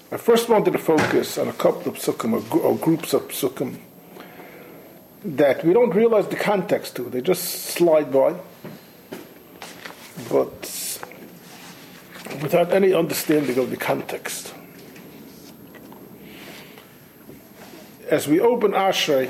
I first wanted to focus on a couple of psukim or groups of psukim that we don't realize the context to. They just slide by, but without any understanding of the context. As we open Ashrei,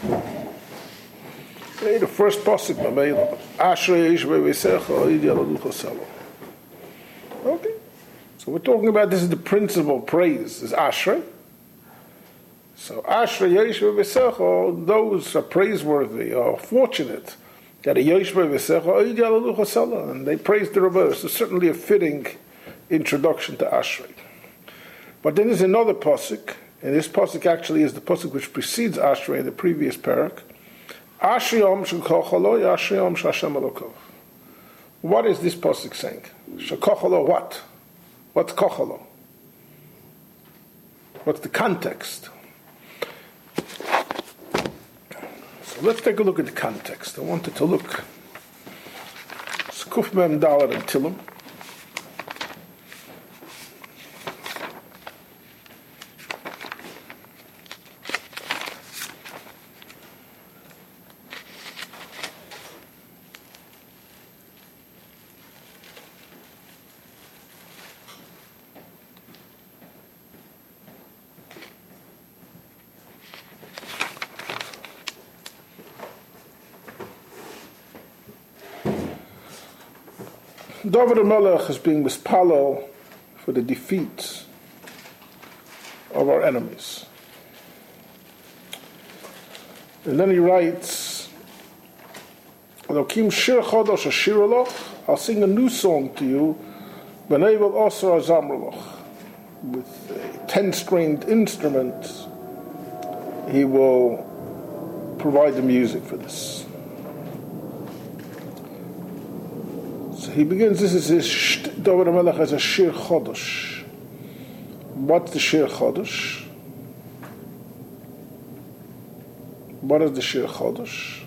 the first pasuk, Ashrei ish ve'vesecha idi alalucha selo. Okay. So we're talking about, this is the principal praise, is Ashrei. So Ashrei Yosh V'Vesecha, those are praiseworthy or fortunate that a Yosh V'Vesecha, and they praise the Rebbe. So certainly a fitting introduction to Ashrei. But then there's another pasuk, and this pasuk actually is the pasuk which precedes Ashrei in the previous parak. Ashrei Yom Shekachalo, Ashrei Yom Shashem Elokov. What is this pasuk saying? Shekachalo what? What's kochalo? What's the context? So let's take a look at the context. I wanted to look. Skuf Mem Dalet and Tillim. David HaMelech is being mispalel for the defeat of our enemies. And then he writes, Elokim shir chodosh ashiraloch, I'll sing a new song to you, B'neivel osar azamraloch. With a 10-stringed instrument, he will provide the music for this. He begins, this is his David HaMelech has a Shir Chodosh. What's the Shir Chodosh? What is the Shir Chodosh?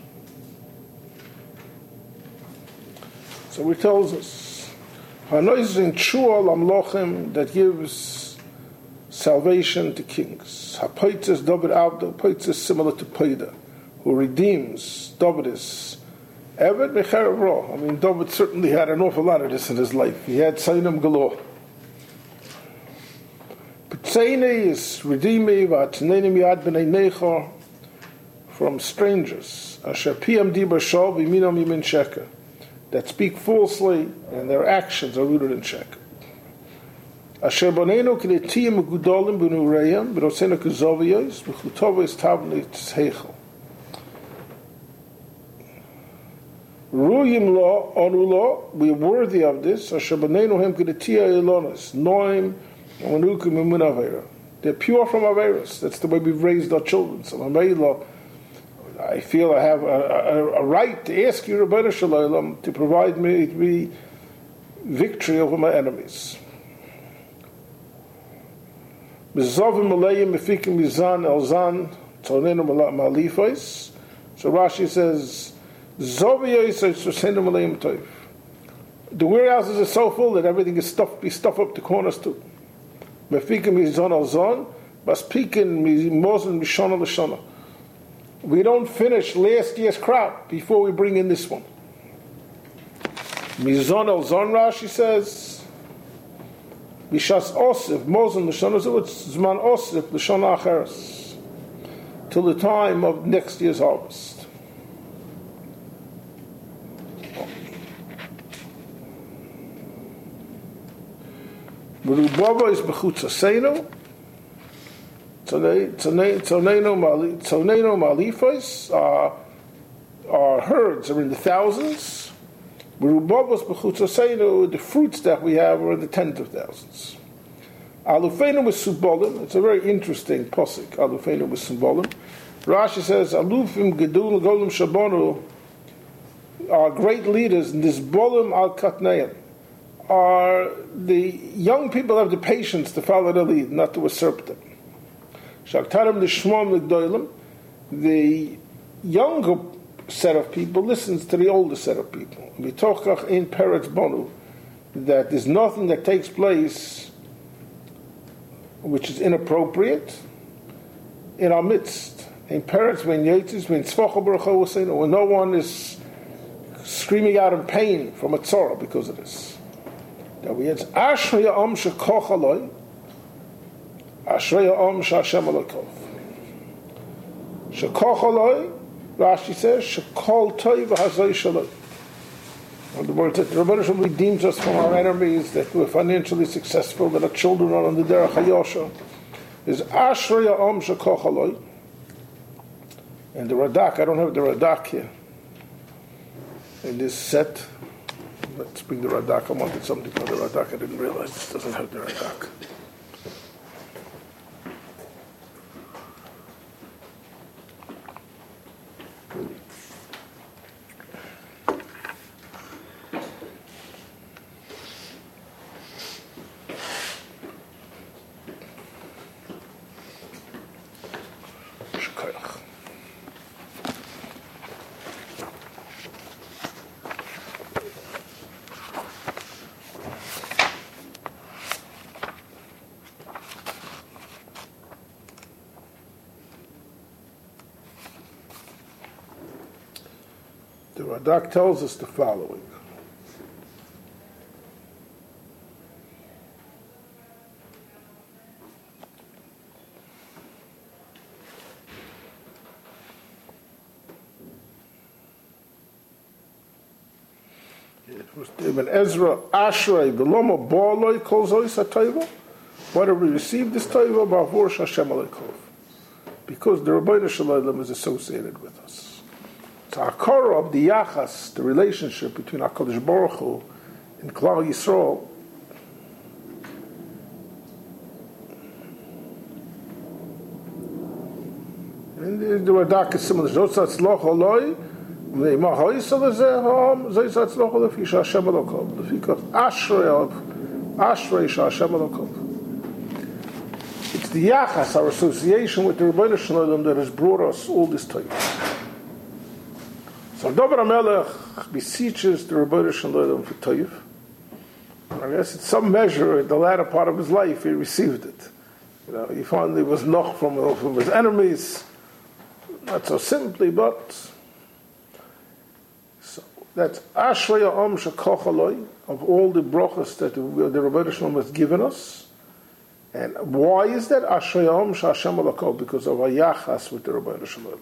So he tells us, Hanoizin Shual Amlochem, that gives salvation to kings. Hapoitzes David Abda, Hapoitzes similar to Paida, who redeems. David is Eved Mecharev Ro. I mean, David certainly had an awful lot of this in his life. He had Sainim galore. P'tzeini is Redimi v'atzneinim yad b'nei nechor, from strangers. Asher piyam di b'shol v'minam yimin sheker, that speak falsely and their actions are rooted in sheker. Asher bonenu k'letiyim u'gudolim b'nureyam b'rosenu k'zoviyos v'chutovos tavli tzheichel. Ruyim law, onu law, we are worthy of this. Asher b'neinu hem k'detiya ilonis, noim, anukim imun avera. They're pure from averas. That's the way we've raised our children. So I feel I have a right to ask you, Rebbeinu Shalom, to provide me victory over my enemies. Mizovim alayim mefikim mizan elzan tonenu malifos. So Rashi says, the warehouses are so full that everything is stuffed up the corners too. We don't finish last year's crop before we bring in this one. Mizon el zon, Rashi says, Bishas osif, Mosen l'shon, it's zman osif l'shon acheres, till the time of next year's harvest. Merubava is b'chutzasenu, tzonenu malifos, our herds are in the thousands. Merubava is b'chutzasenu, the fruits that we have are in the tens of thousands. Alufenu is subolim, it's a very interesting posik, Alufenu is subolim. Rashi says, Alufim gedul golim shabonu, our great leaders, Nizbolim al katneim, are the young people have the patience to follow the lead, not to usurp them. Shaktarim lishmom l'gdoilim, the younger set of people listens to the older set of people. Mitochach in Peretz Bonu, that there's nothing that takes place which is inappropriate in our midst. In parents, when no one is screaming out in pain from a tzara because of this. That we had Ashrei Am Shekoch Aloi, Ashrei Am Shashem Alokov. Shekoch Aloi, Rashi says, Shekol Toiv Hazoi Shaloi. In other words, that the Rebbeinu Shalom redeems us from our enemies, that we're financially successful, that our children are on the Derech HaYosha. Is Ashrei Am Shekoch Aloi. And the Radak, I don't have the Radak here in this set. Let's bring the Radak. I wanted something for the Radak. I didn't realize this doesn't have the Radak. The Radak tells us the following. It was Ibn Ezra Ashrei Beloma Ba'aloi Kol Zois HaToiva. Why do we receive this Toiva? Ba'avur Shashem Alekov. Because the Rebbeinu Shalom is associated with us. So Hakara of the Yachas, the relationship between HaKadosh Baruch Hu and Klal Yisrael, and the Radak is similar. Zotzatz Loch Oloi, Ne'ima Ha'isa Lezeh Zotzatz Loch Oloi Fi Sha'Hashem Elokov. Lefikach Ashrei Sha'Hashem Elokov. It's the Yachas, our association with the Rebbeinu Shalom, that has brought us all this time. So David HaMelech beseeches the Rebbeinu Shalom for Toiv. I guess in some measure, in the latter part of his life, he received it. He finally was knocked from his enemies. Not so simply, but so that's Ashrei Am Shekoch Aloi, of all the brachas that the Rebbeinu Shalom has given us. And why is that? Ashrei Am Shashem Alakov, because of our Yachas with the Rebbeinu Shalom.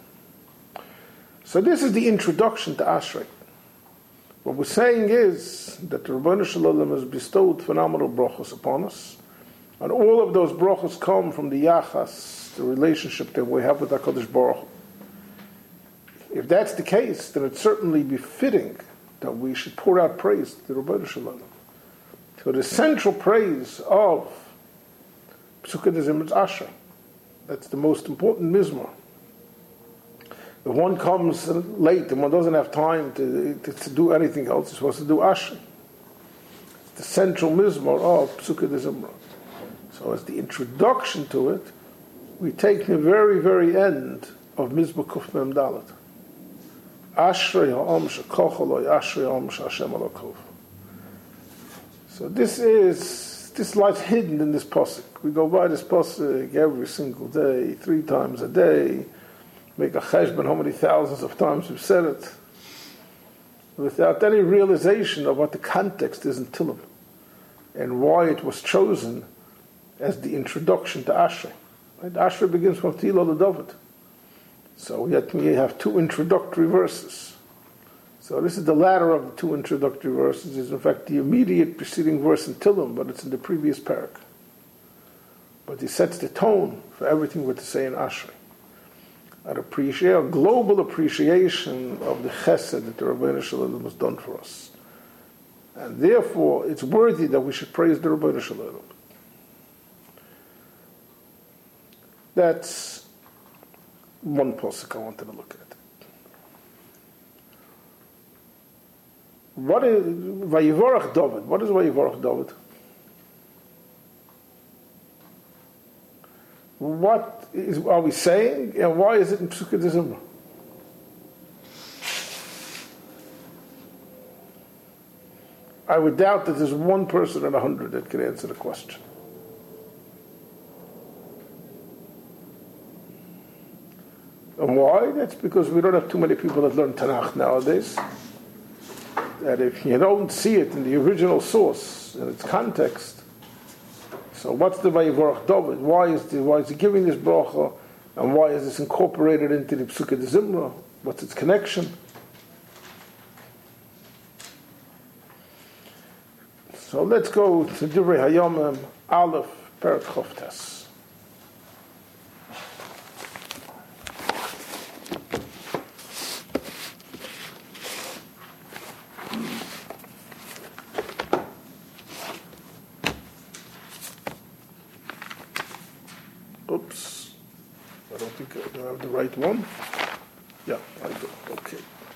So this is the introduction to Ashrei. What we're saying is that the Rebbeinu Shalom has bestowed phenomenal brachos upon us, and all of those brachos come from the Yachas, the relationship that we have with HaKadosh Baruch Hu. If that's the case, then it's certainly befitting that we should pour out praise to the Rebbeinu Shalom. So the central praise of Pesukei Dezimra is Ashrei. That's the most important mizmor. If one comes late and one doesn't have time to do anything else, he's supposed to do Ashrei. It's the central mizmor of Pesukei Dezimra. So as the introduction to it, we take the very, very end of Mizmor Kuf Mem Dalet. Ashrei ha'am shekoch aloi, Ashrei ha'am she'Hashem alokov. So this lies hidden in this pasuk. We go by this pasuk every single day, 3 times a day. Make a cheshbon how many thousands of times we've said it, without any realization of what the context is in Tehillim and why it was chosen as the introduction to Ashrei. Right? Ashrei begins from Tehillah LeDavid. So we have 2 introductory verses. So this is the latter of the 2 introductory verses. Is in fact the immediate preceding verse in Tehillim, but it's in the previous parak. But he sets the tone for everything we're to say in Ashrei. A global appreciation of the chesed that the Rebbeinu Shalom has done for us. And therefore, it's worthy that we should praise the Rebbeinu Shalom. That's one pasuk I wanted to look at. What is Vayivorach David? What is Vayivorach David? What are we saying, and why is it in Pesukei Dezimra? I would doubt that there's one person in 100 that could answer the question. And why? That's because we don't have too many people that learn Tanakh nowadays. That if you don't see it in the original source, in its context, so what's the Vayivorach David? Why is he giving this bracha? And why is this incorporated into the Psukkah de Zimra? What's its connection? So let's go to Divrei Hayomim, Aleph, Perek Chavtes. Oops, I don't think I have the right one. Yeah, I do. Okay.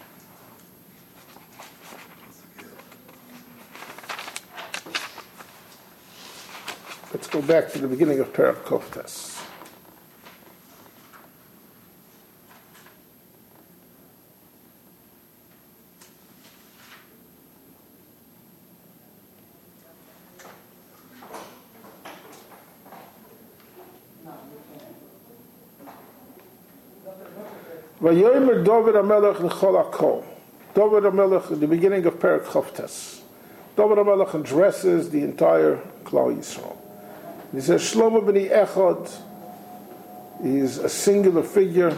Let's go back to the beginning of Perek Chavtes. Vayomer David HaMelech l'chol hakol. David HaMelech at the beginning of Perek Chavtes. David HaMelech addresses the entire Klal Yisrael. He says, Shlomo b'ni Echad is a singular figure.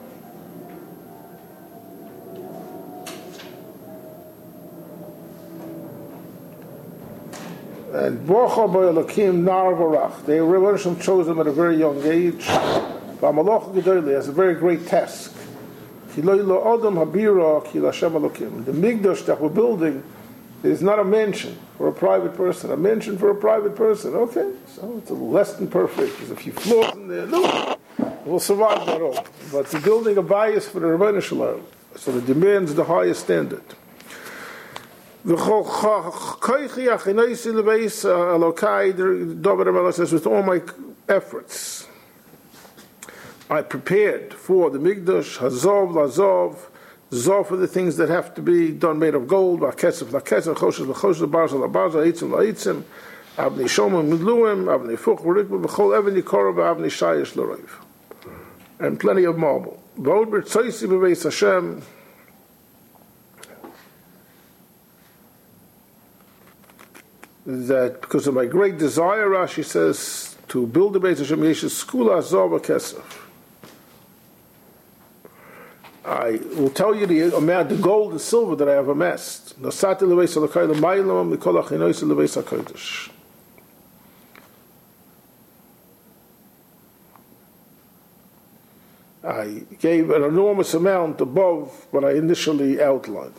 And Bocha b'Elokim nar v'rach. The Rebbe Hashem chose him at a very young age. V'amalach gedolei has a very great task. Ki lo adam habira ki l'Hashem Elokim. The Mikdash that we're building is not a mansion for a private person. A mansion for a private person. Okay, so it's a little less than perfect. There's a few flaws in there. No, we'll survive that all. But the building a bias for the Rebbeinu Shalom, so it demands the highest standard. David HaMelech says, with all my efforts, I prepared for the Mikdash, Hazov, Lazov, Zov for the things that have to be done made of gold, Kesef, Lakesef, Choshes, Lachoshes, Barza, Labarza, Eitzim, Laitzim, Avnei Shomim, Midluim, Avnei Fuch, Rikba, Bechol, Eveni Korah, Avnei Shayesh, L'Roiv. And plenty of marble. V'od B'Tzoysi B'Beis Hashem, that because of my great desire, Rashi says, to build the Beis Hashem, Yeshes Skula, Zov, Kesef. I will tell you the amount, the gold and silver that I have amassed. I gave an enormous amount above what I initially outlined.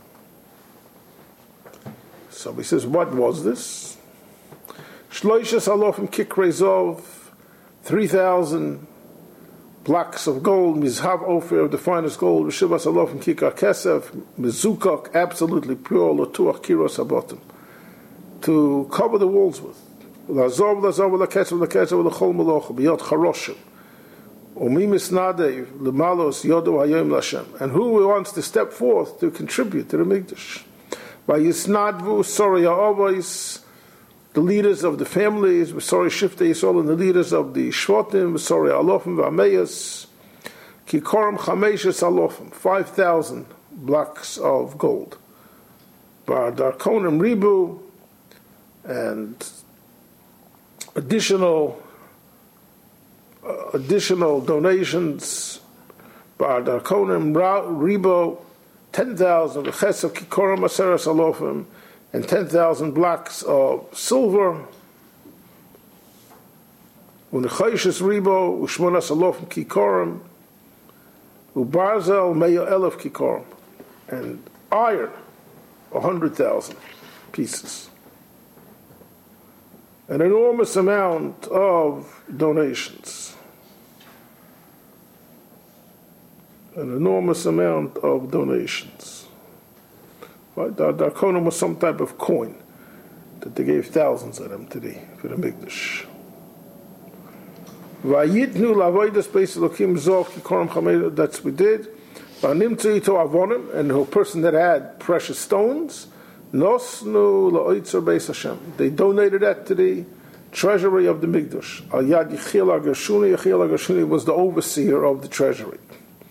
So he says, what was this? Shloishes alofim kikrei zov, 3,000 blocks of gold, mizhav ophir of the finest gold, v'shivas alofim kikar kesef, mizukak, absolutely pure, lotuach kiros habotim, to cover the walls with. Lazov, l'kesef, l'chol maloch, b'yot charoshim, umi misnadev, l'malos yodu hayom l'Hashem. And who wants to step forth to contribute to the Mikdash? Vayisnadvu, soraya avos, the leaders of the families, V'sorei Shiftei Yisrael, and the leaders of the Shvatim, V'sorei Alofim V'Ameyas, Kikoram Chameshes Alofim, 5,000 blocks of gold. Darkonim Ribu, and additional donations, Darkonim Ribu, 10,000, V'Chesef Kikoram Aseres Alofim, and 10,000 blocks of silver. U'nechayshes ribo, u'shmonas alofim kikorim, u'barzel meya elef kikorim, and iron, 100,000 pieces. An enormous amount of donations. An enormous amount of donations. Right? The Darkonim was some type of coin that they gave thousands of them today for the Mikdash. Vayitnu lavodas beis Elokim zov kikoram chamesh. That's what we did. V'nimtzu ito avonim, and a person that had precious stones, nosnu la'oitzer beis Hashem. They donated that to the treasury of the Mikdash. Al yad Yechiel HaGershuni. Yechiel HaGershuni was the overseer of the treasury.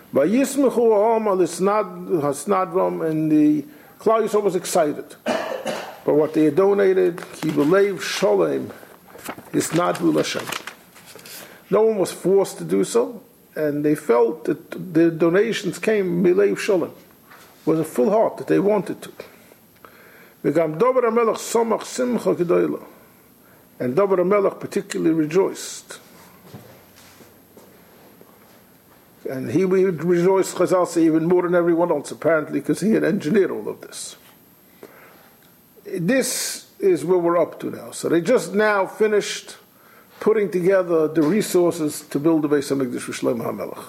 Vayismechu ha'am al Hasnadvam, and the Klal Yisrael was excited for what they had donated. Ki b'leiv sholem hisnadvu l'Hashem. No one was forced to do so, and they felt that the donations came b'leiv sholem, with a full heart that they wanted to. V'gam David HaMelech somach simcha gedola, and David HaMelech particularly rejoiced. And he would rejoice, Chazal say, even more than everyone else, apparently, because he had engineered all of this. This is where we're up to now. So they just now finished putting together the resources to build the Beis HaMikdash for Shlomo HaMelech.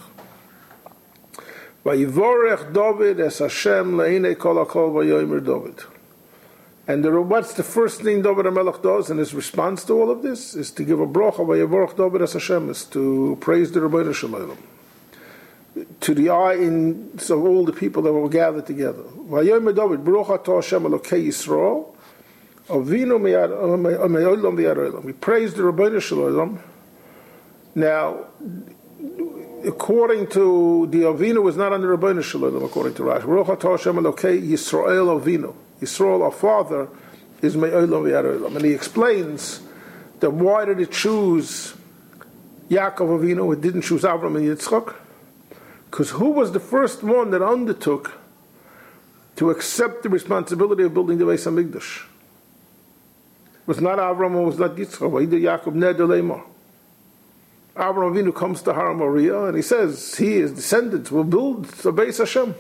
Vayivorech David es Hashem le'inei kol hakol vayomer David. And what's the first thing David HaMelech does in his response to all of this? Is to give a bracha, Vayivorech David es Hashem, is to praise the Rebbeinu Shalom. To the eye of all the people that were gathered together. Vayomer David, Baruch atah Hashem Elokei Yisrael, Avinu me'olam v'yad. We praise the Rebbeinu Shalom. Now, according to the Avinu, is not under Rebbeinu Shalom, according to Rashi. Baruch atah Hashem Elokei Yisrael Avinu. Yisrael, our father, is me'olam v'yad. And he explains that why did it choose Yaakov Avinu? It didn't choose Avram and Yitzchak. Because who was the first one that undertook to accept the responsibility of building the Beis HaMikdash? It was not Avram, it was not Yitzchak. Yaakov Neder Leimar. Avram Avinu comes to Har Moriah and he says, he, his descendants, will build the Beis Hashem.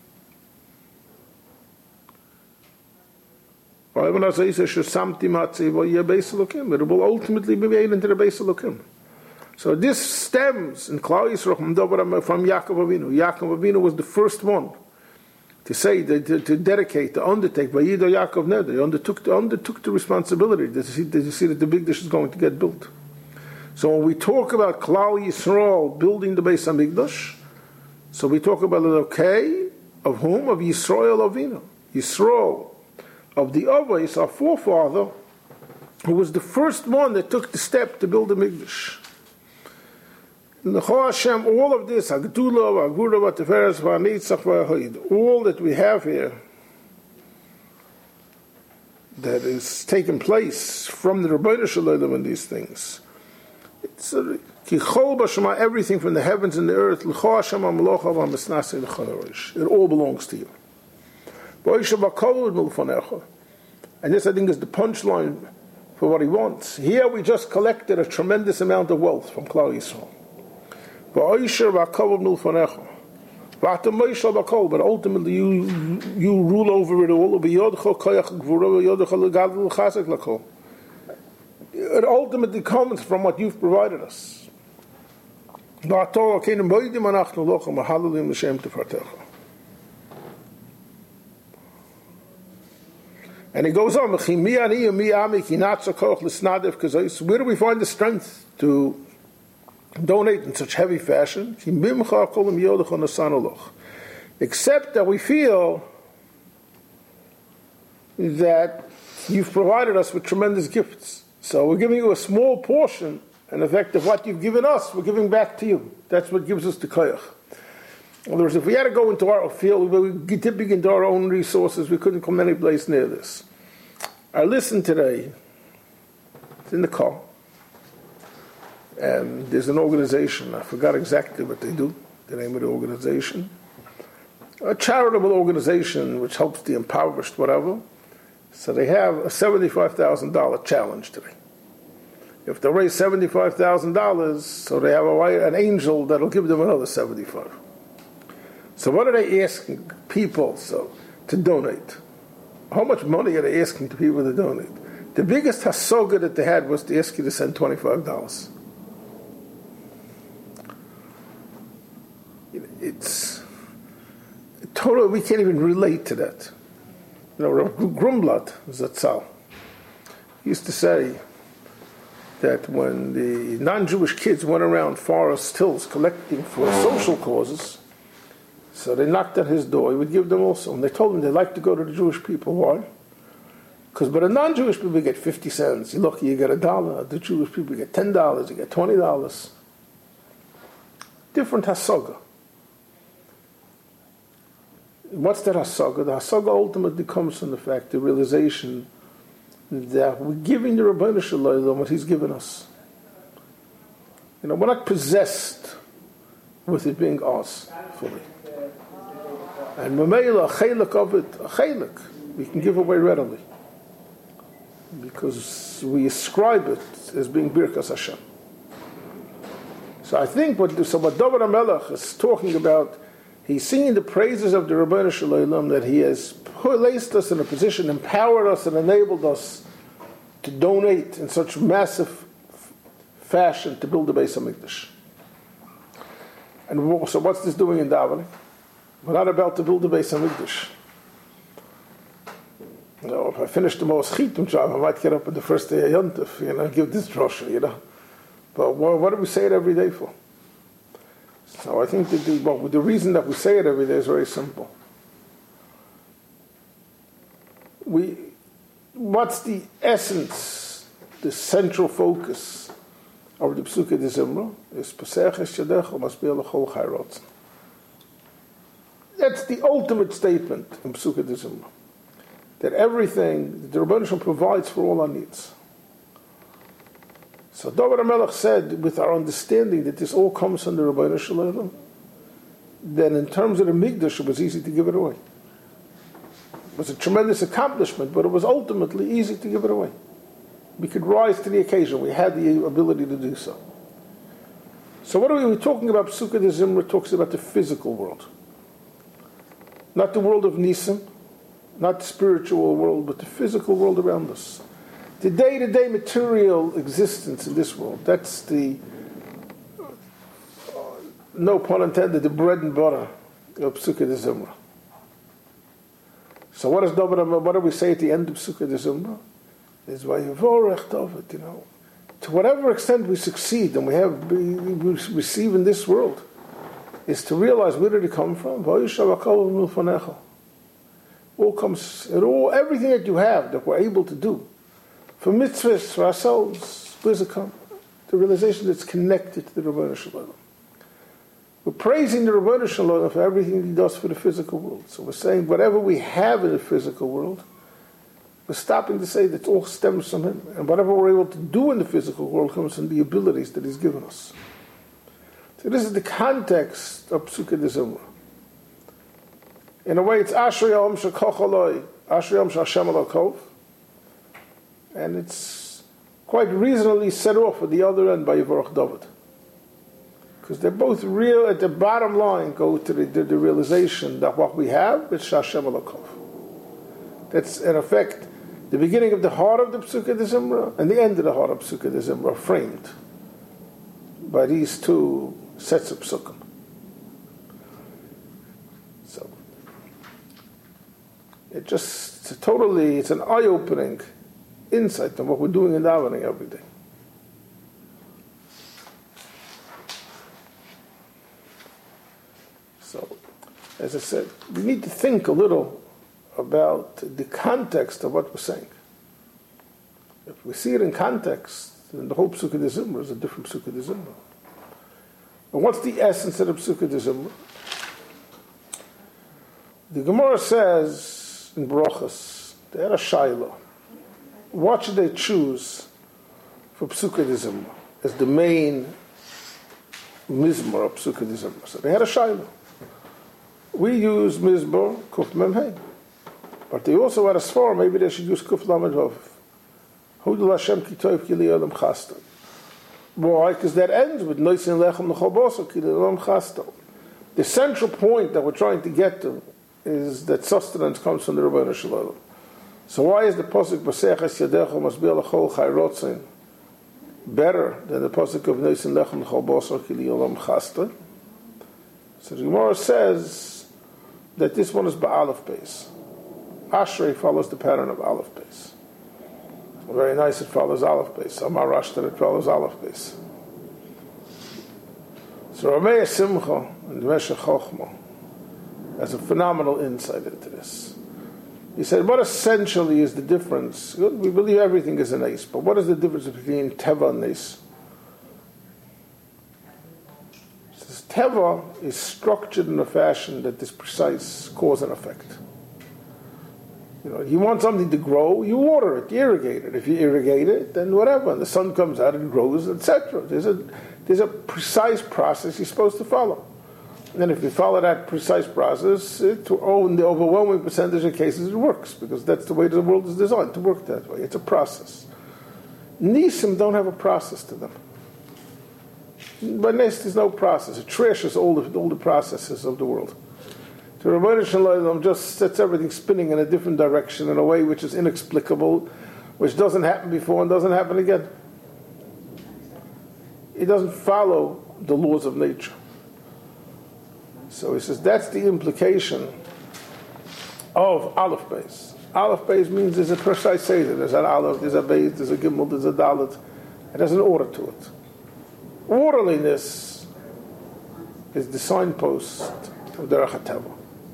It will ultimately be made into the Beis Elokim. So this stems in Klal Yisrael from Yaakov Avinu. Yaakov Avinu was the first one to say, to dedicate, to undertake. Vayido Yaakov Neder. He undertook the responsibility to see that the Mikdash is going to get built. So when we talk about Klal Yisrael building the Beis HaMikdash, so we talk about the okay of whom? Of Yisrael Avinu. Yisrael of the Avos, our forefather, who was the first one that took the step to build the Mikdash. L'cho Hashem, all of this, Hagdula, Hagvura, Tiferes, V'Nitzach, V'Hoid, all that we have here, that is taking place from the Rebbeinu Shalom and these things. It's Kichol B'Shema, everything from the heavens and the earth. L'cho Hashem HaMelocha V'Misnasei L'Chayorish. It all belongs to you. V'Oisha B'Kol Milfanecha. And this, I think, is the punchline for what he wants. Here we just collected a tremendous amount of wealth from Klal Yisrael. But ultimately you rule over it all. It ultimately comes from what you've provided us. And he goes on, where do we find the strength to donate in such heavy fashion? Except that we feel that you've provided us with tremendous gifts. So we're giving you a small portion, in effect, of what you've given us, we're giving back to you. That's what gives us the koyach. In other words, if we had to go into our field, we dipping into our own resources, we couldn't come any place near this. I listened today, it's in the car, and there's an organization, I forgot exactly what they do, the name of the organization, a charitable organization which helps the impoverished, whatever. So they have a $75,000 challenge today. If they raise $75,000, so they have an angel that'll give them another $75,000. So what are they asking people to donate? How much money are they asking to people to donate? The biggest hasoga that they had was to ask you to send $25. It's totally, we can't even relate to that. You know, Grumblat, Zatzal, used to say that when the non-Jewish kids went around Forest Hills collecting for social causes, so they knocked at his door, he would give them also. And they told him they like to go to the Jewish people. Why? Because but the non-Jewish people get 50 cents. Look, you get $1. The Jewish people get $10, you get $20. Different hasoga. What's that hasaga? The hasaga ultimately comes from the fact, the realization that we're giving the Rabbeinu Shalom what He's given us. We're not possessed with it being ours fully. And Mamela, a chaylik of it, a chaylik, we can give away readily. Because we ascribe it as being Birkas Hashem. So I think what David HaMelech is talking about, he's singing the praises of the Rabbeinu Shalom, that he has placed us in a position, empowered us and enabled us to donate in such massive fashion to build the Beis HaMikdash. And so what's this doing in davening? We're not about to build the Beis HaMikdash. If I finish the most chitim job, I might get up on the first day of Yom Tov, give this drasha, But what do we say it every day for? So I think that the reason that we say it every day is very simple. What's the essence, the central focus of the Psukei de Zimra? Is Pesach es Yadecha Masbir L'chol Chayrotzen. That's the ultimate statement in Psukei de Zimra. That everything that the Rebbeinu Shalom provides for all our needs. So David HaMelech said, with our understanding that this all comes from the Rebbeinu Shalom, then in terms of the Mikdash, it was easy to give it away. It was a tremendous accomplishment, but it was ultimately easy to give it away. We could rise to the occasion. We had the ability to do so. So what are we talking about? Psukei de Zimra talks about the physical world. Not the world of Nisim, not the spiritual world, but the physical world around us. The day-to-day material existence in this world, that's the, no pun intended, the bread and butter of Psukei de Zimra. So what do we say at the end of Psukei de Zimra? Is Vayivorech David, to whatever extent we succeed and we receive in this world, is to realize where did it come from? All comes, everything that you have that we're able to do, for mitzvahs, for ourselves, where's it come? The realization that it's connected to the Rebbeinu Shalom. We're praising the Rebbeinu Shalom for everything He does for the physical world. So we're saying whatever we have in the physical world, we're stopping to say that it all stems from Him. And whatever we're able to do in the physical world comes from the abilities that He's given us. So this is the context of Psukei de Zimra. In a way, it's Ashrei Yom Shekoch Eloi, Ashrei Yom Sh'Hashem Elokov, and it's quite reasonably set off at the other end by Yivorach David. Because they're both real, at the bottom line, go to the realization that what we have is Sh'Hashem Elokov. That's, in effect, the beginning of the heart of the Psukei de Zimra and the end of the heart of Psukei de Zimra, framed by these two sets of psukim. So, it's an eye-opening insight on what we're doing in davening every day. So, as I said, we need to think a little about the context of what we're saying. If we see it in context, then the whole Psukei de Zimra is a different Psukei de Zimra. And what's the essence of the Psukei de Zimra? The Gemara says in Brachos, they had a shayla. What should they choose for Psukei de Zimra as the main mizmor of Psukei de Zimra? So they had a shayla. We use mizmor kuf mem hey, but they also had a svar. Maybe they should use kuf lamed vav. Hudul Hashem ki tov ki li olam chastam. Why? Because that ends with noisin lechem l'chol basar ki li olam chastam. The central point that we're trying to get to is that sustenance comes from the Rebbeinu Shalom. So why is the pasuk Pesach es Yadecha Masbir L'chol Chayrotzen better than the pasuk of noisin lechem l'chol basar ki li olam chastam? So the Gemara says that this one is ba'alef base. Ashrei follows the pattern of Aleph base. Very nice, it follows Aleph base. Amar Rashtan, it follows Aleph base. So Rameh Simcha and Meshech Chochma has a phenomenal insight into this. He said, what essentially is the difference? We believe everything is an ace, but what is the difference between Teva and Nes? Teva is structured in a fashion that is precise cause and effect. You want something to grow, you water it, you irrigate it. If you irrigate it, then whatever, and the sun comes out, it grows, etc. There's a precise process you're supposed to follow. And if you follow that precise process, in the overwhelming percentage of cases it works, because that's the way the world is designed, to work that way. It's a process. Nisim don't have a process to them. By Nes, there's no process. It trashes all the processes of the world. The Rebbeinu Shalom just sets everything spinning in a different direction in a way which is inexplicable, which doesn't happen before and doesn't happen again. It doesn't follow the laws of nature. So he says that's the implication of Aleph Beis. Aleph Beis means there's a precise Seder. There's an Aleph, there's a Beis, there's a Gimel, there's a Dalet. It has an order to it. Orderliness is the signpost of Derech HaTeva.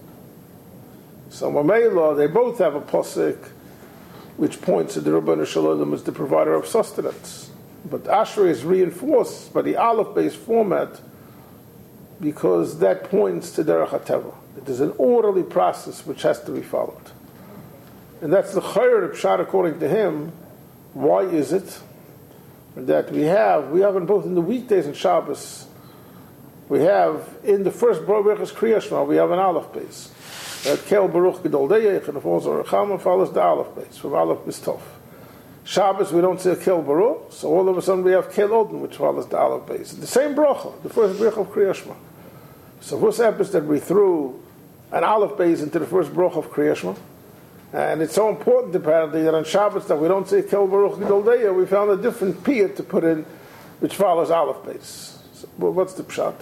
So Mamela, they both have a posik which points to the Rebbeinu Shalom as the provider of sustenance. But Ashrei is reinforced by the Aleph Beis format because that points to Derech HaTeva. It is an orderly process which has to be followed. And that's the Chayr Pshat according to him. Why is it that we have in both in the weekdays and Shabbos, we have in the first Brachas Kriya Shema, we have an Aleph Beis. Kel Baruch Gedol Deyech, and if also Rechama follows the Aleph Beis, from Aleph Beis Tov. Shabbos we don't say Kel Baruch, so all of a sudden we have Kel Odin, which follows the Aleph Beis. The same bracha, the first bracha of Kriya Shema. So what's happens that we threw an Aleph Beis into the first bracha of Kriya Shema? And it's so important apparently that on Shabbos that we don't say Kel Baruch Gedol Deyech, we found a different piyut to put in, which follows Aleph Beis. So, what's the pshat?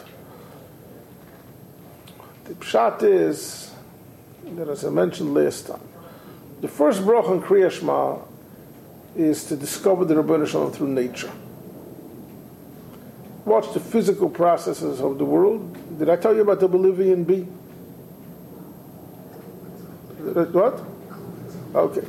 The pshat is that, as I mentioned last time, the first bracha in Kriya Shema is to discover the Rebbeinu Shalom through nature. Watch the physical processes of the world. Did I tell you about the Bolivian bee? What? Okay.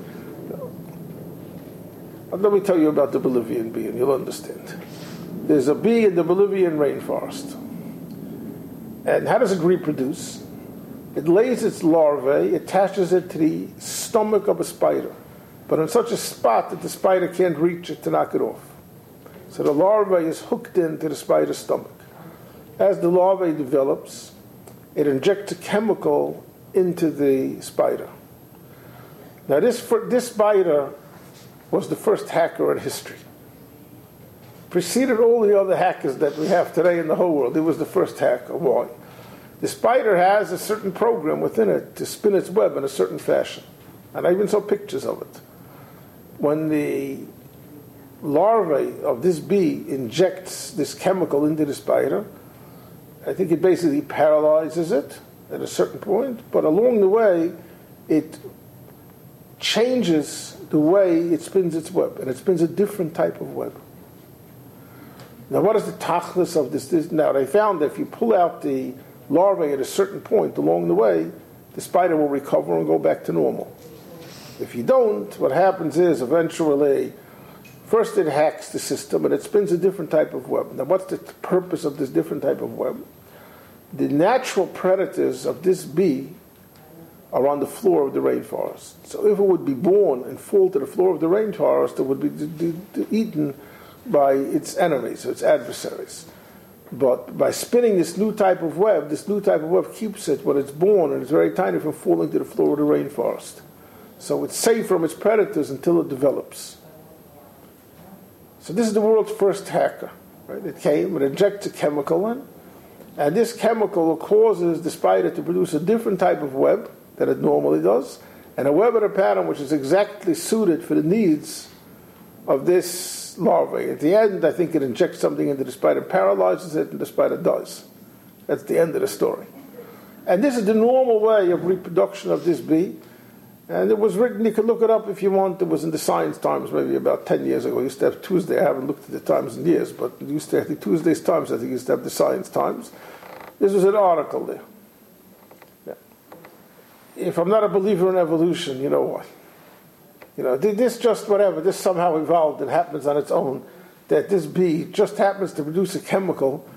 Let me tell you about the Bolivian bee and you'll understand. There's a bee in the Bolivian rainforest. And how does it reproduce? It lays its larvae, attaches it to the stomach of a spider, but in such a spot that the spider can't reach it to knock it off. So the larvae is hooked into the spider's stomach. As the larvae develops, it injects a chemical into the spider. Now this spider was the first hacker in history. Preceded all the other hackers that we have today in the whole world. It was the first hacker. Why? The spider has a certain program within it to spin its web in a certain fashion. And I even saw pictures of it. When the larvae of this bee injects this chemical into the spider, I think it basically paralyzes it at a certain point, but along the way it changes the way it spins its web, and it spins a different type of web. Now what is the tachlis of this? Now they found that if you pull out the larvae at a certain point along the way, the spider will recover and go back to normal. If you don't, what happens is eventually, first it hacks the system and it spins a different type of web. Now what's the purpose of this different type of web? The natural predators of this bee are on the floor of the rainforest. So if it would be born and fall to the floor of the rainforest, it would be eaten by its enemies, its adversaries. But by spinning this new type of web keeps it, when it's born and it's very tiny, from falling to the floor of the rainforest. So it's safe from its predators until it develops. So this is the world's first hacker. Right? It came, it injects a chemical in, and this chemical causes the spider to produce a different type of web than it normally does, and a web and a pattern which is exactly suited for the needs of this larvae. At the end, I think it injects something into the spider, paralyzes it, and the spider dies. That's the end of the story. And this is the normal way of reproduction of this bee. And it was written, you can look it up if you want, it was in the Science Times maybe about 10 years ago. It used to have Tuesday, I haven't looked at the Times in years, but it used to have the Tuesday's Times, I think it used to have the Science Times. This was an article there. Yeah. If I'm not a believer in evolution, you know what? This just whatever, this somehow evolved and happens on its own, that this bee just happens to produce a chemical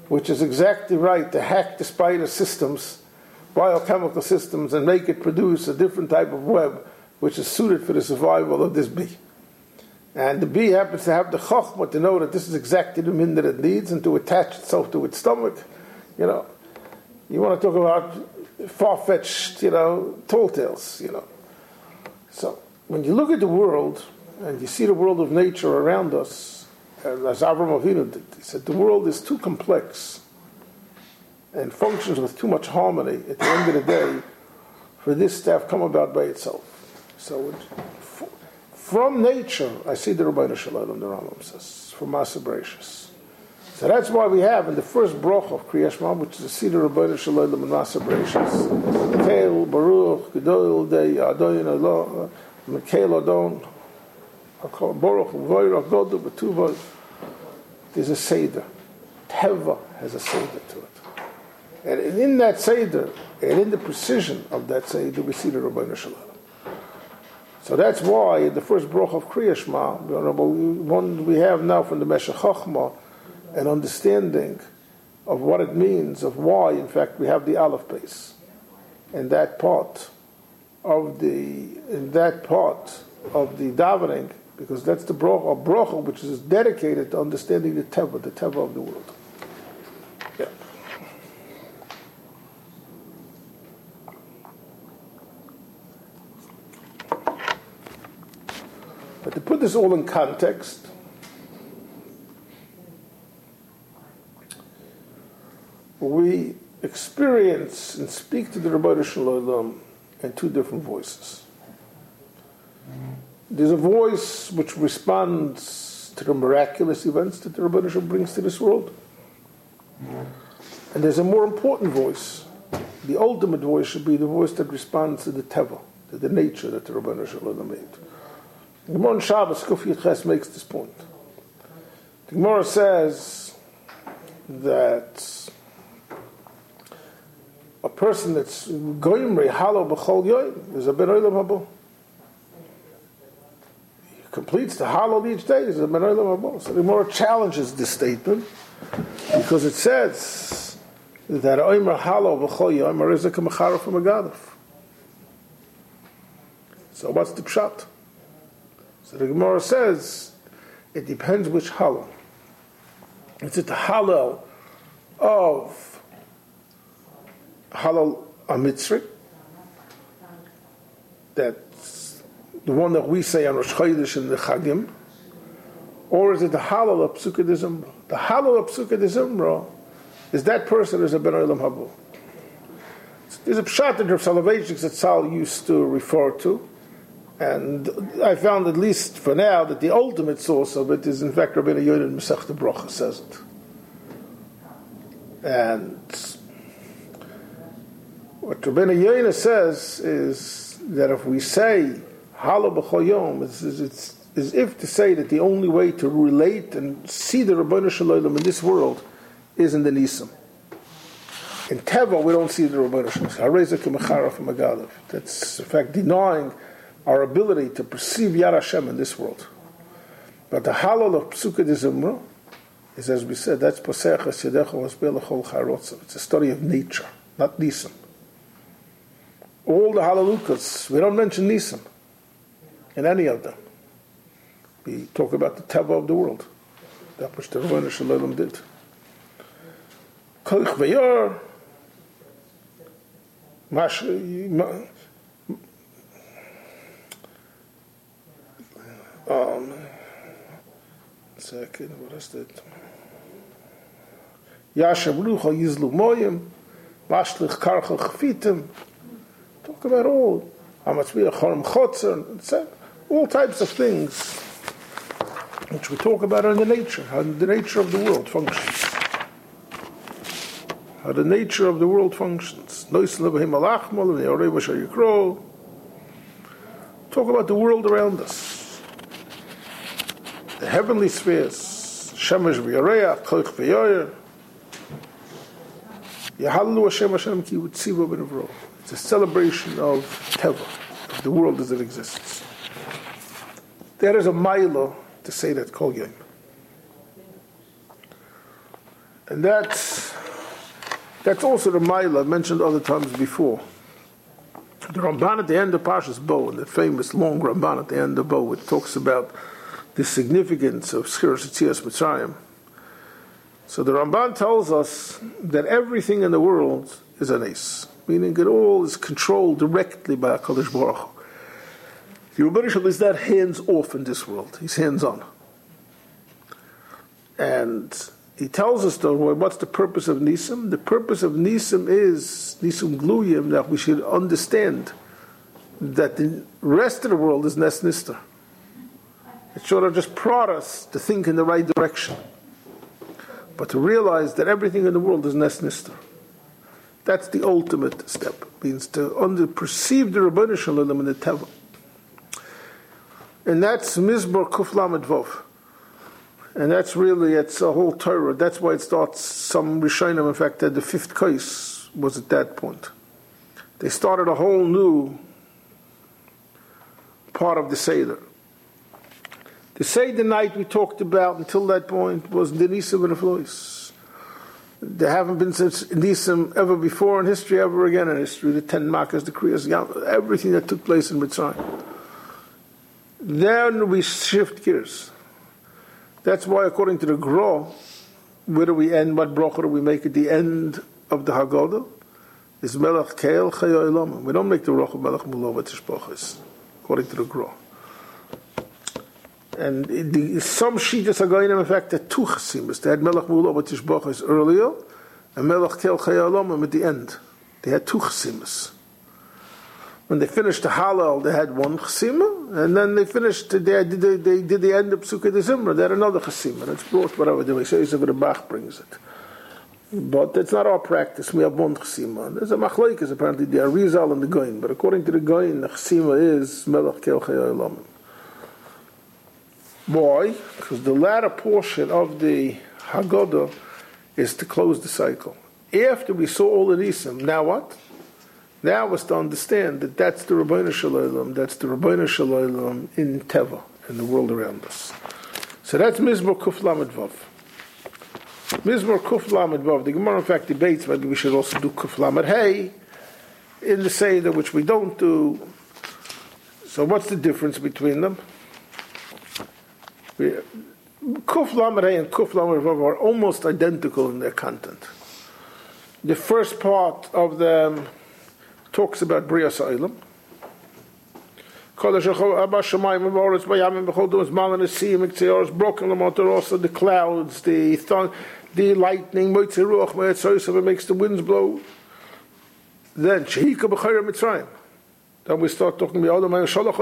which is exactly right to hack the spider systems, biochemical systems, and make it produce a different type of web which is suited for the survival of this bee. And the bee happens to have the chokhmah to know that this is exactly the min that it needs and to attach itself to its stomach. You know, you want to talk about far-fetched, tall tales, So when you look at the world and you see the world of nature around us, as Avraham Avinu did, he said the world is too complex and functions with too much harmony at the end of the day for this to have come about by itself. So from nature, I see the Rabbeinu Shalom, the Rambam says, from Maaseh Bereishis. So that's why we have in the first bracha of Kriyas Shema, which is the Seder Rabbeinu Shalom and Maaseh Bereishis, Kel, Baruch, Gedol, Dei, Adon, Allah, Mekel, Adon, Baruch, Voirach, Godu, Betuvah. There's a Seder. Teva has a Seder to it. And in that Seder, and in the precision of that Seder, we see the Rabbeinu Shalom. So that's why in the first bracha of Kriyas Shema, one we have now from the Meshech Chochmah, an understanding of what it means, of why, in fact, we have the Aleph base. And that part of the davening, because that's the bracha which is dedicated to understanding the teva of the world. Yeah. But to put this all in context, we experience and speak to the Rebbeinu Shalom in two different voices. There's a voice which responds to the miraculous events that the Rebbeinu Shalom brings to this world. And there's a more important voice. The ultimate voice should be the voice that responds to the teva, to the nature that the Rebbeinu Shalom made. The Gemara on Shabbos, Kuf Yitches, makes this point. The Gemara says that a person that's goyimri halo b'chol yoyim is a ben olam haba. He completes the halo each day is a ben olam haba. So the Gemara challenges this statement because it says that oimer halo b'chol yoyim arizak mechara from a gadaf. So what's the pshat? So the Gemara says it depends which halo. Is it the halo of Halal Amitzri, that's the one that we say on Rosh Chodesh and the Chagim, or is it the Halal of Psukkah de Zimra? The Halal of Psukkah de Zimra is that person is a Ben Olam Haba. There's a pshat that Rav Soloveitchik Zatzal used to refer to, and I found, at least for now, that the ultimate source of it is in fact Rabbeinu Yodan Masechta Bracha says it. And what Rabbeinu Yoina says is that if we say Hala b'chol yom, it's as if to say that the only way to relate and see the Rabbeinu Shalom in this world is in the Nisim. In Teva, we don't see the Rabbeinu Shalom. That's in fact denying our ability to perceive Yad Hashem in this world. But the Halal of Psukkah de Zimra is, as we said, that's Posech HaSyedecha V'Asbeh L'Chol Charotzav. It's a study of nature, not Nisim. All the Halalukas, we don't mention Nisim in any of them. We talk about the Teva of the world, that which the Rebbeinu Shalom did. Koich V'Yor, second, what is that? Yashem Rucha Yizlu Moyim, Mashlich Karchel Chafitim. Talk about all. Hamatzviyah Chorim Chotzer, all types of things which we talk about in the nature, how the nature of the world functions. How the nature of the world functions. Talk about the world around us. The heavenly spheres. Shemesh v'yareach, koich v'yoyer. Yahallu Hashem Hashem ki utziva b'nevro. It's a celebration of Teva, of the world as it exists. There is a mila to say that Kol Yom. And that's That's also the Maila mentioned other times before. The Ramban at the end of Parshas Bo, the famous long Ramban at the end of Bo, it talks about the significance of Schiras Yetzias Mitzrayim. So the Ramban tells us that everything in the world is an ace, meaning it all is controlled directly by HaKadosh Baruch Hu. The Rebbeinu Shalom is not hands off in this world; he's hands on. And he tells us, though, what's the purpose of Nisim? The purpose of Nisim is Nisim Gluyim, that we should understand that the rest of the world is Nes Nister. It sort of just prod us to think in the right direction, but to realize that everything in the world is Nes Nister. That's the ultimate step. It means to perceive the Rebbeinu Shalom in the Teva. And that's Mizmor Kuf Lamed Vov. And that's really, it's a whole Torah. That's why it starts, some Rishonim, in fact, that the fifth case was at that point. They started a whole new part of the Seder. The Seder night we talked about until that point was the Nisim and the Flois. There haven't been such Nisim ever before in history, ever again in history. The 10 Makkahs, the Kriyas, everything that took place in Mitzrayim. Then we shift gears. That's why, according to the Gra, where do we end? What bracha do we make at the end of the Haggadah? Is Melech Keil Chayei Olam. We don't make the bracha Melech Mulova Tishpochis, according to the Gra. And some Shitas Hagayinim, in fact, had two Chasimas. They had Melech Mulova Tishpochis earlier, and Melech Keil Chayei Olam at the end. They had two Chasimas. When they finished the Hallel, they had one Chasima, and then they finished, they did the end of Psukei de Zimra, they had another Chasima, and it's brought whatever the Yosef Bach brings it. But it's not our practice, we have one Chasima. There's a Machlokes, apparently, the Arizal and the Goyin, but according to the Goyin, the Chasima is Melech Keil Chayei Olam. Why? Because the latter portion of the Haggadah is to close the cycle. After we saw all the Nisim, now what? Now was to understand that that's the Rebbeinu Shalom, that's the Rebbeinu Shalom in Teva, in the world around us. So that's Mizmor Kuf Lamed Vav. Mizmor Kuf Lamed Vav. The Gemara, in fact, debates maybe we should also do Kuf Lamed Hey in the Seder, which we don't do. So what's the difference between them? Kuf Lamed Hey and Kuf Lamed Vav are almost identical in their content. The first part of them talks about Brias Ha'olam. The clouds, the lightning, it makes the winds blow. Then we start talking about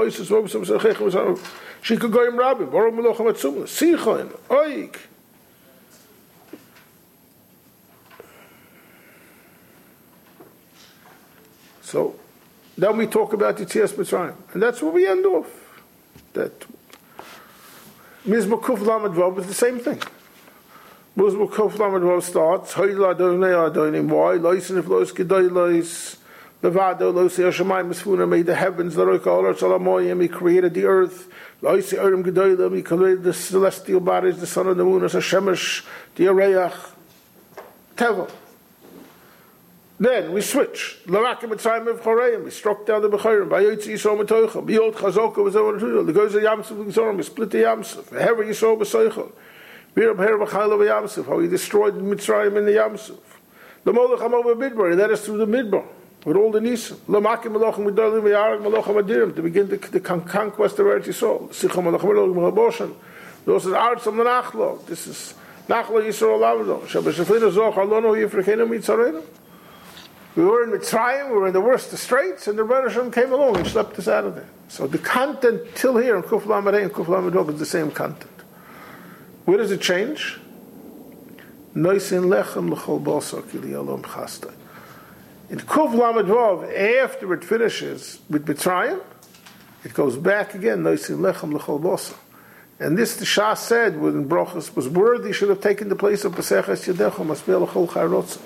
So then we talk about Yetzias Mitzrayim, and that's where we end off. That Mizmor Kuf Lamed Vav is the same thing. Mizmor Kuf Lamed Vav starts Hayla Adonai Adonim. Why? Lois and Lois Gedai Lois Levado Lois Yashamayim Misfuna made the heavens. Laroika Olar Shalamoyim. He created the earth. Lois Arim Gedai He created the celestial bodies, the sun and the moon, as a Shemesh, the Areach, Teva. Then we switch. Larakim Mitzrayim of Choreim. We struck down the Bechorim. Vayotzi Yisrael Metoicham. Biyot Chazoko was over the Tudel. The Gozer Yamsuf Gzorim. We split the Yamsuf. Hever Yisrael Besoicham. Viram Her B'chayla Yamsuf. How he destroyed Mitzrayim in the Yamsuf. L'molech Hamov Midbar. He led us through the Midbar with all the Nisim. L'makim Melochim Midolim V'yarek Melochim Adirim to begin the conquest of Eretz Yisrael. Sicham Melochim Melochim Melochim. Those are the arts of the Nachlo. This is Nachlo Yisrael Lavdo. Shabashafina Zoch Alono Yifrechenu Mitzarenu. We were in Mitzrayim, we were in the worst of straits, and the Rebbeinu Shalom came along and schlepped us out of there. So the content till here in Kuf Lamed Hey and Kuf Lamed Vav is the same content. Where does it change? Noisin lechem l'chol basar ki li'olam chastai. In Kuf Lamed Vav, after it finishes with Mitzrayim, it goes back again. Noisin lechem l'chol basar. And this the Shah said when Brochus was worthy, should have taken the place of Peseches Yadecha Masbeh l'chol chayrotzim.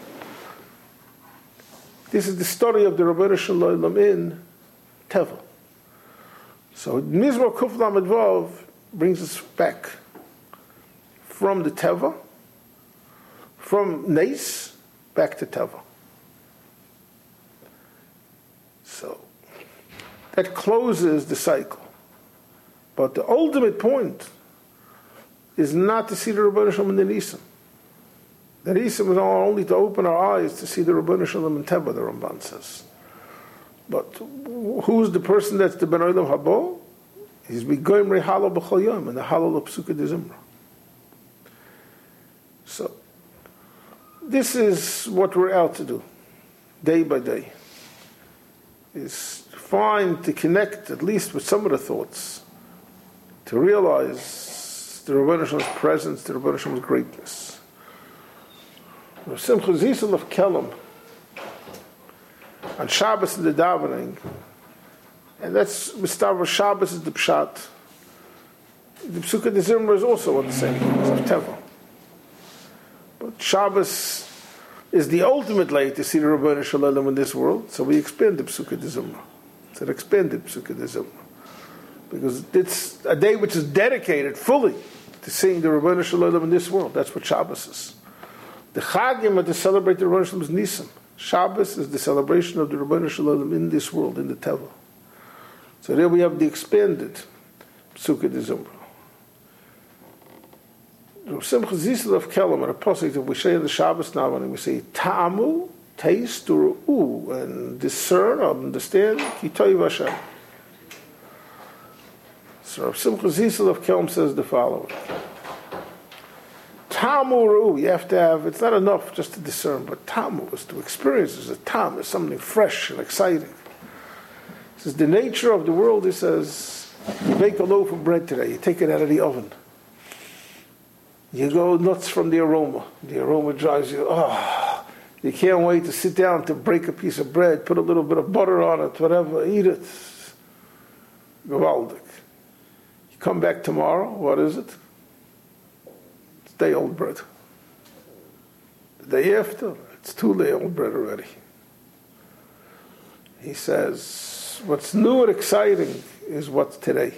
This is the story of the Rebbeinu Shalom in Teva. So Mizmor Kuf Lamed Vav brings us back from the Teva, from Nes back to Teva. that closes the cycle. But the ultimate point is not to see the Rebbeinu Shalom in the Nisim. The Nisim is only to open our eyes to see the Rebbeinu Shalom in Teva, the Ramban says. But who's the person that's the Ben Olam Habo? He's Begoim Rehalo B'chol Yom, and the Halal of Pesukei de Zimra. So, this is what we're out to do, day by day. Is find to connect at least with some of the thoughts, to realize the Rebbeinu Shalom's presence, the Rebbeinu Shalom's greatness. Rav Simcha Zisel of Kelm, on Shabbos in the davening, and that's Mistav Shabbos is the Pshat. The Pesukei de Zimra is also on the same thing of Teva. But Shabbos is the ultimate way to see the Rebbeinu Shalom in this world, so we expand the Pesukei de Zimra. It's an expanded Pesukei de Zimra. Because it's a day which is dedicated fully to seeing the Rebbeinu Shalom in this world. That's what Shabbos is. The Chagim are to celebrate the Rebbeinu Shalom's Nisim. Shabbos is the celebration of the Rebbeinu Shalom in this world, in the Teva. So there we have the expanded Pesukei de Zimra. Rav Simcha Zisel of Kelm, and a pasuk that we say in the Shabbos now, and we say ta'amu, taste, or and discern, or understand, ki toiv Hashem. So Rav Simcha Zisel of Kelm says the following: ta'amu ru'u, you have to have. It's not enough just to discern, but ta'amu is to experience. Is a tam, is something fresh and exciting. He says the nature of the world. He says you make a loaf of bread today, you take it out of the oven. You go nuts from the aroma. The aroma drives you, you can't wait to sit down to break a piece of bread, put a little bit of butter on it, whatever, eat it. Gewaldig. You come back tomorrow, what is it? It's day-old bread. The day after, it's 2 day-old bread already. He says, what's new and exciting is what's today.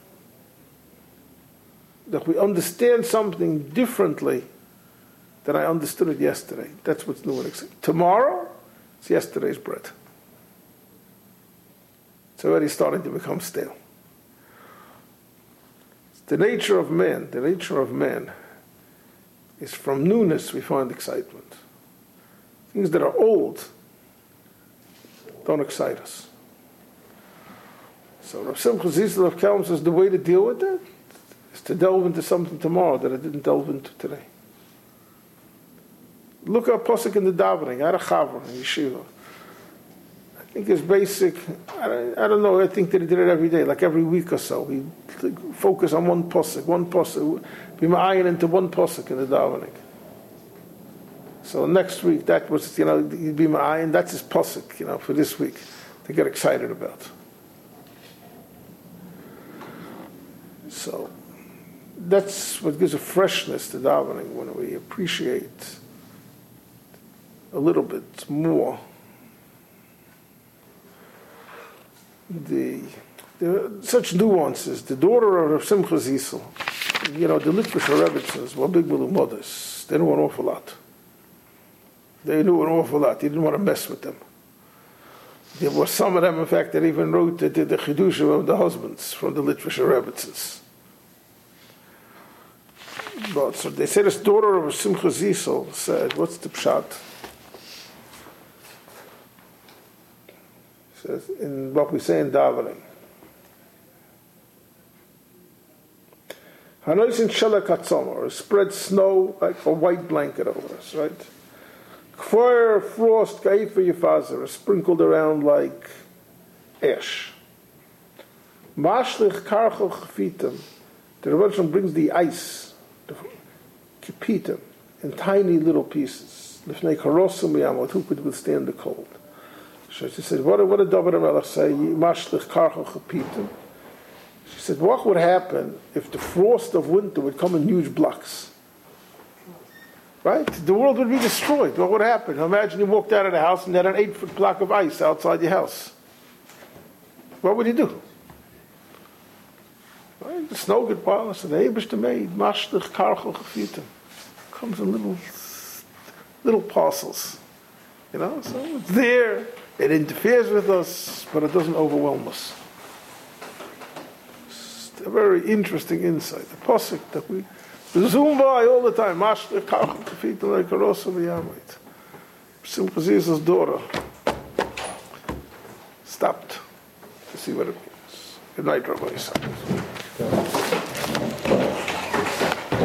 That we understand something differently than I understood it yesterday. That's what's new and exciting. Tomorrow, it's yesterday's bread. It's already starting to become stale. It's the nature of man. The nature of man is from newness we find excitement. Things that are old don't excite us. So Rav Simcha Zisel of Kelm says the way to deal with that is to delve into something tomorrow that I didn't delve into today. Look at Pasuk in the davening, at a chaver in yeshiva. I think it's basic. I don't know. I think that he did it every day, like every week or so. He focus on one pasuk, be ma'ayin into one pasuk in the davening. So next week, that was he'd be ma'ayin. That's his pasuk, for this week to get excited about. So that's what gives a freshness to davening when we appreciate a little bit more the such nuances. The daughter of Rav Simcha Zisel, the Litvisher Rebbetzins were big melumodes. They knew an awful lot. They knew an awful lot. He didn't want to mess with them. There were some of them, in fact, that even wrote the Chidushim of the husbands from the Litvisher Rebbetzins. But so they say this daughter of Simcha Zisel said, what's the pshat? Says in what we say in davening. Hanoisin shelek hatzoma, or spread snow like a white blanket over us, right? Kfar frost kaifa yifazer, is sprinkled around like ash. Mashlich karchel chfitim, the Rebbe brings the ice, the kipitim, in tiny little pieces. Lifnei karosum yamot, who could withstand the cold? So she said, what did David HaMelech say? Mashlich karchel chfitim. She said, what would happen if the frost of winter would come in huge blocks? Right? The world would be destroyed. What would happen? Imagine you walked out of the house and had an 8-foot block of ice outside your house. What would you do? Right? The snow get piled. So the Eibishter made mashlich karchel chfitim. Comes in little parcels. So it's there. It interferes with us, but it doesn't overwhelm us. a very interesting insight. The posik that we zoom by all the time. Mashlich kach kafit like karosa v'yamait. Simcha Ziz's daughter stopped to see what it means. Good night, Rabbi Yisrael.